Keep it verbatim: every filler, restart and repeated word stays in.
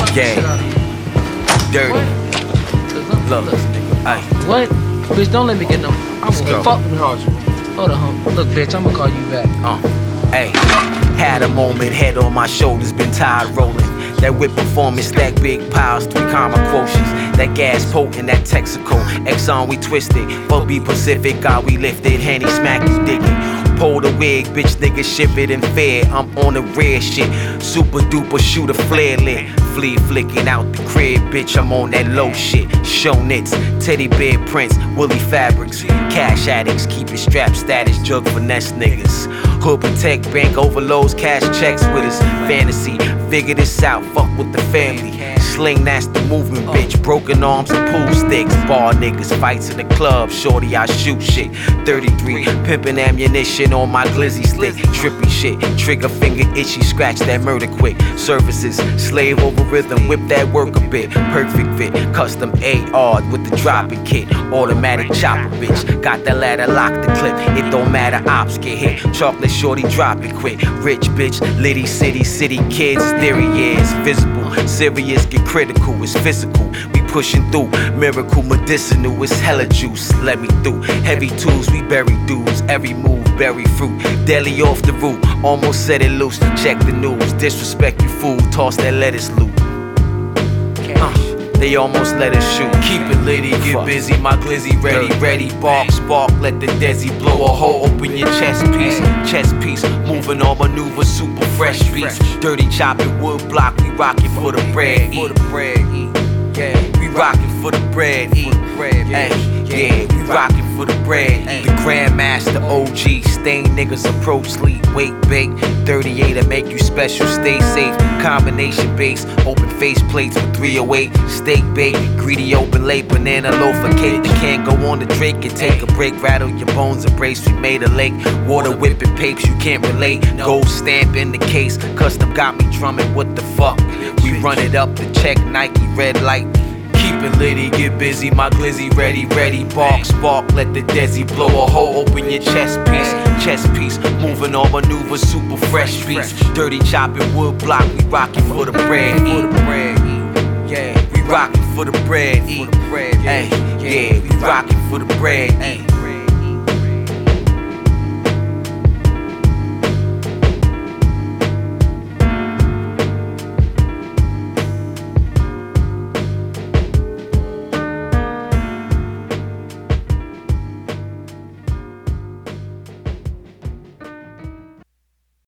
Yeah. Dirty. Look, Look, ay. what? Bitch, don't let me get no. I'm Let's gonna go. fuck with her. Hold on, look, bitch, I'm gonna call you back. Uh, hey, had a moment, head on my shoulders, been tired rolling. That whip performance, stack big piles, three comma quotients. That gas potent, that Texaco, Exxon we twisted. But be Pacific, God we lifted, Henny smack you digging. Pull the wig, bitch nigga ship it and fair. I'm on the red shit, super duper shoot a flare lit. Flea flicking out the crib, bitch, I'm on that low shit. Show knits, teddy bear prints, woolly fabrics. Cash addicts, keep it strapped status, jug finesse niggas. Hood protect, bank overloads, cash checks with us. Fantasy, figure this out, fuck with the family. Sling, that's the movement, bitch. Broken arms and pool sticks. Bar niggas, fights in the club. Shorty, I shoot shit. thirty-three, pimpin' ammunition on my glizzy stick. Trippy shit, trigger finger itchy, scratch that murder quick. Services, slave over rhythm, whip that work a bit. Perfect fit, custom A R with the dropping kit. Automatic chopper, bitch. Got that ladder lock the clip. It don't matter, ops get hit. Chocolate shorty, drop it quick. Rich bitch, litty city, city kids. Theory is visible. Serious, get critical, it's physical. We pushing through, miracle medicinal, it's hella juice. Let me through. Heavy tools, we bury dudes. Every move, berry fruit. Deli off the root, almost set it loose. Check the news, disrespect you fool. Toss that lettuce loot. Uh. They almost let us shoot. Keep it litty, get busy, my glizzy ready, ready. Bark, spark, let the desi blow a hole. Open your chest piece, chest piece. Moving on maneuver, super fresh beats. Dirty chopping, wood block, we rockin' for the bread. Eat. Yeah, we rockin' for the bread. Eat. Ay, yeah, we rockin' for the bread. Eat. The Grandmaster O G, stain niggas approach, sleep, wake, bake. thirty-eight to make you special, stay safe. Combination base, open face plates with three oh eight. Steak bake, greedy open late, banana loaf of cake. You can't go on the Drake and take a break. Rattle your bones, embrace, we made a lake. Water whipping papes, you can't relate. Gold stamp in the case, custom got me drumming, what the fuck? We run it up the check, Nike, red light. Keep it litty, get busy, my glizzy ready, ready. Bark, spark, let the desi blow a hole. Open your chest piece, chest piece. Moving on maneuver, super fresh beats. Dirty chopping, wood block, we rockin' for the bread. Eat. Yeah, we rockin' for the bread. Eat. Ay, yeah, we rockin' for the bread. Eat.